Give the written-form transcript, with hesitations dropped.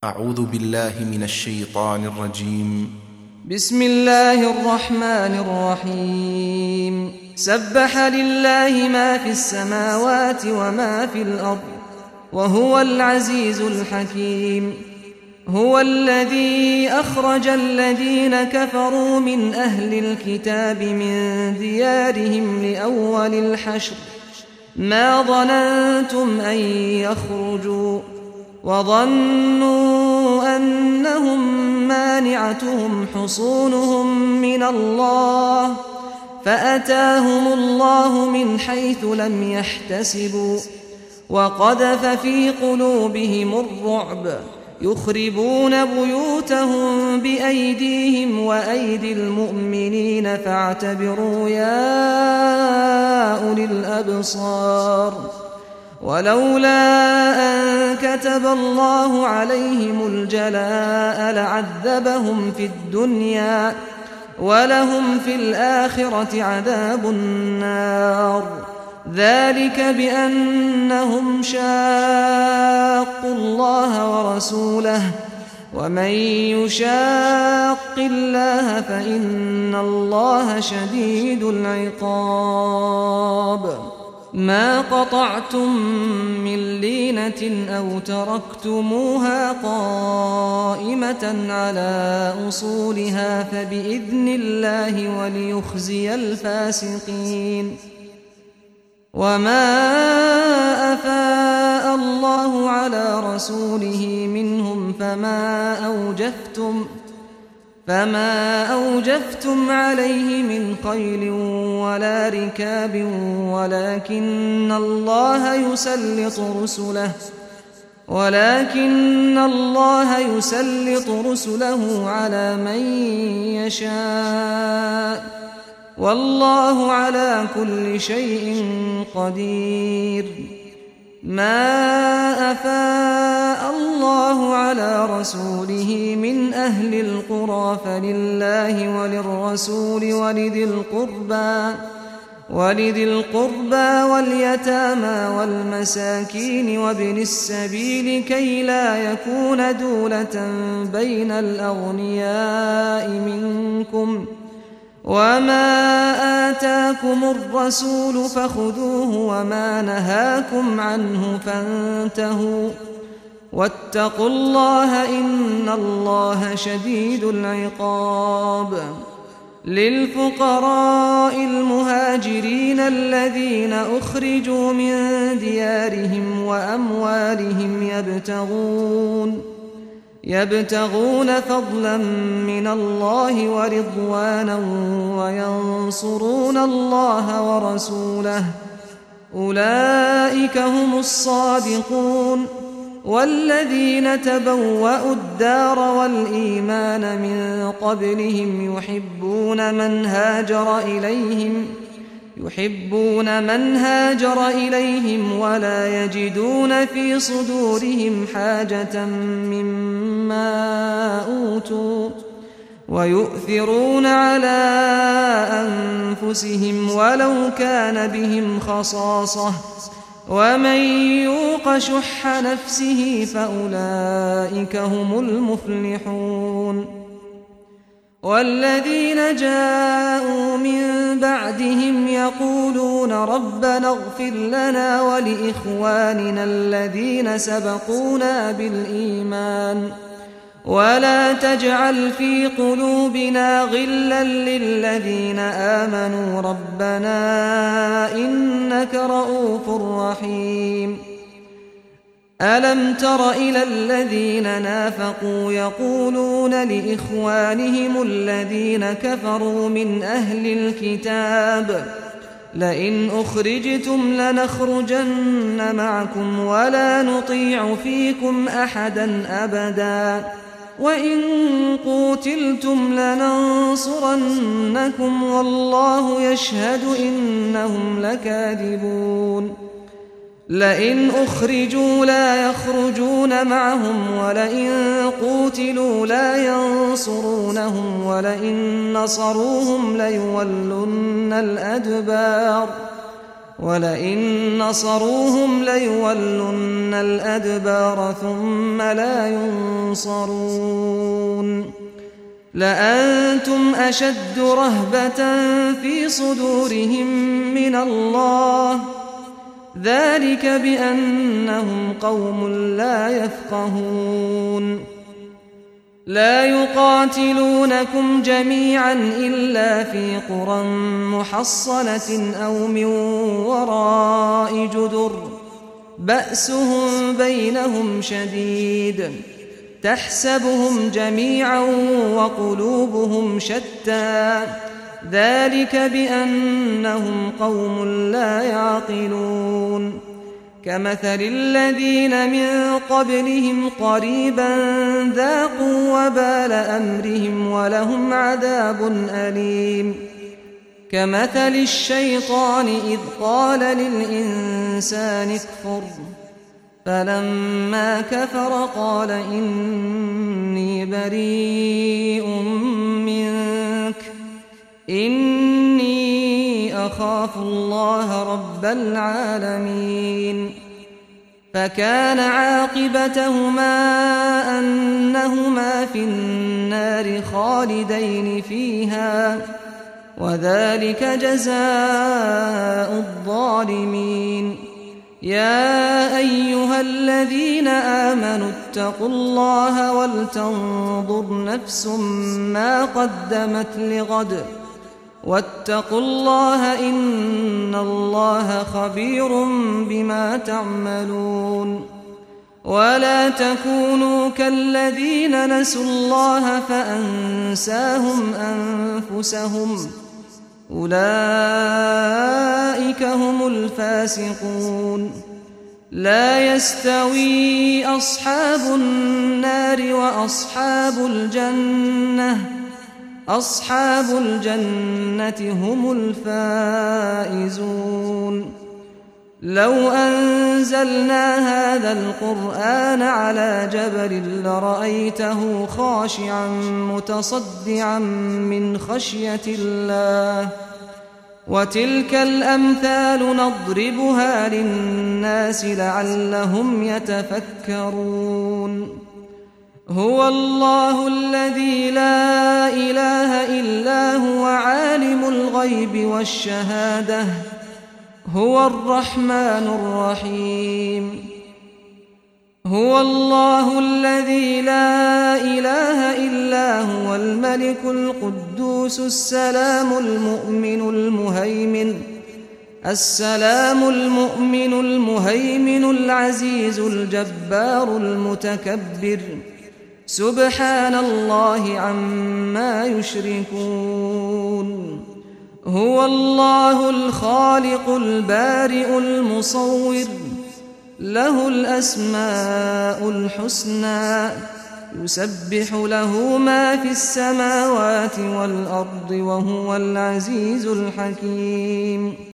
أعوذ بالله من الشيطان الرجيم. بسم الله الرحمن الرحيم. سبح لله ما في السماوات وما في الأرض وهو العزيز الحكيم. هو الذي أخرج الذين كفروا من أهل الكتاب من ديارهم لأول الحشر ما ظننتم أن يخرجوا وظنوا أنهم مانعتهم حصونهم من الله فأتاهم الله من حيث لم يحتسبوا وقذف في قلوبهم الرعب يخربون بيوتهم بأيديهم وأيدي المؤمنين فاعتبروا يا أولي الأبصار. ولولا أن كتب الله عليهم الجلاء لعذبهم في الدنيا ولهم في الآخرة عذاب النار. ذلك بأنهم شاقوا الله ورسوله ومن يشاق الله فإن الله شديد العقاب. ما قطعتم من لينة أو تركتموها قائمة على أصولها فبإذن الله وليخزي الفاسقين. وما أفاء الله على رسوله منهم فما أوجفتم عليه من خيل ولا ركاب ولكن الله يسلط رسله على من يشاء والله على كل شيء قدير. ما أفاء الله على رسوله من أهل القرى فلله وللرسول ولذي القربى واليتامى والمساكين وابن السبيل كي لا يكون دولة بين الأغنياء منكم. وما آتاكم الرسول فخذوه وما نهاكم عنه فانتهوا واتقوا الله إن الله شديد العقاب. للفقراء المهاجرين الذين أخرجوا من ديارهم وأموالهم يبتغون فضلا من الله ورضوانا وينصرون الله ورسوله أولئك هم الصادقون. والذين تبوأوا الدار والإيمان من قبلهم يحبون من هاجر إليهم ولا يجدون في صدورهم حاجة مما أوتوا ويؤثرون على أنفسهم ولو كان بهم خصاصة ومن يوق شح نفسه فأولئك هم المفلحون. والذين جاءوا من بعدهم يقولون ربنا اغفر لنا ولإخواننا الذين سبقونا بالإيمان ولا تجعل في قلوبنا غلا للذين آمنوا ربنا إنك رؤوف رحيم. ألم تر إلى الذين نافقوا يقولون لإخوانهم الذين كفروا من أهل الكتاب لئن أخرجتم لنخرجن معكم ولا نطيع فيكم أحدا أبدا وإن قوتلتم لننصرنكم والله يشهد إنهم لكاذبون. لئن أخرجوا لا يخرجون معهم ولئن قوتلوا لا ينصرونهم ولئن نصروهم ليولن الأدبار ولئن نصروهم ليولن الأدبار ثم لا ينصرون لأنتم أشد رهبة في صدورهم من الله ذلك بأنهم قوم لا يفقهون لا يقاتلونكم جميعا إلا في قرى محصنة أو من وراء جدر بأسهم بينهم شديد تحسبهم جميعا وقلوبهم شتى ذلك بأنهم قوم لا يعقلون كمثل الذين من قبلهم قريبا ذاقوا وبال أمرهم ولهم عذاب أليم كمثل الشيطان إذ قال للإنسان اكفر فلما كفر قال إني بريء منك إني أخاف الله رب العالمين فكان عاقبتهما أنهما في النار خالدين فيها وذلك جزاء الظالمين يا أيها الذين آمنوا اتقوا الله ولتنظر نفس ما قدمت لغد واتقوا الله إن الله خبير بما تعملون ولا تكونوا كالذين نسوا الله فأنساهم أنفسهم أولئك هم الفاسقون لا يستوي أصحاب النار وأصحاب الجنة هم الفائزون لو أنزلنا هذا القرآن على جبل لرأيته خاشعا متصدعا من خشية الله وتلك الأمثال نضربها للناس لعلهم يتفكرون هو الله الذي لا إله إلا هو عالم الغيب والشهادة هو الرحمن الرحيم هو الله الذي لا إله إلا هو الملك القدوس السلام المؤمن العزيز الجبار المتكبر سبحان الله عما يشركون هو الله الخالق البارئ المصور له الأسماء الحسنى يسبح له ما في السماوات والأرض وهو العزيز الحكيم